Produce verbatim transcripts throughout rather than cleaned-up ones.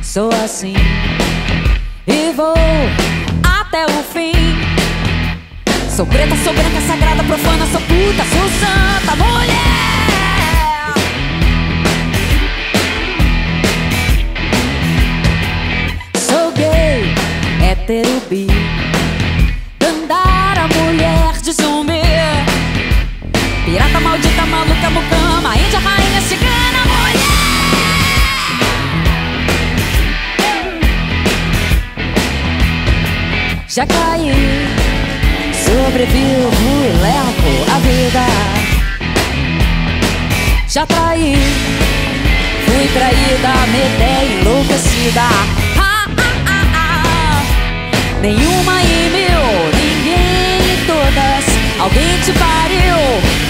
Sou assim e vou até o fim. Sou preta, sou branca, sagrada, profana, sou puta, sou santa mulher. Sou gay, hétero, bi, dandara, mulher de zumbi, pirata, maldita, maluca, mucama, índia, rainha, cigana, mulher. Já caí, sobrevivo e levo a vida. Já traí, fui traída, me dei enlouquecida. Ah, ah, ah, ah. Nenhuma em mil, ninguém em todas. Alguém te pariu.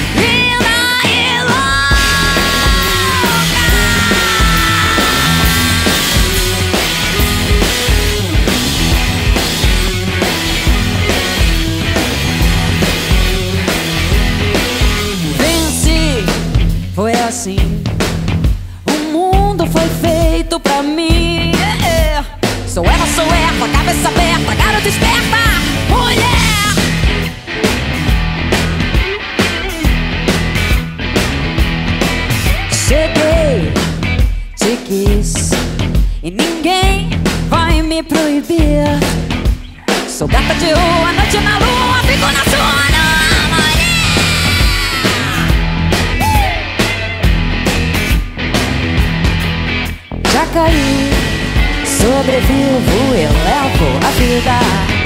Foi assim, o mundo foi feito pra mim. Yeah. Sou ela, sou ela, cabeça aberta, garota esperta, mulher. Cheguei, te quis e ninguém vai me proibir. Sou gata de rua, noite na lua, fico na sua. Já caí, sobrevivo e levo a vida.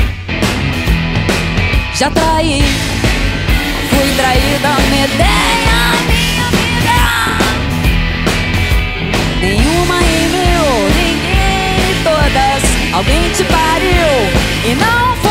Já traí, fui traída, me dei a minha vida. Nenhuma em mil, ninguém em todas. Alguém te pariu e não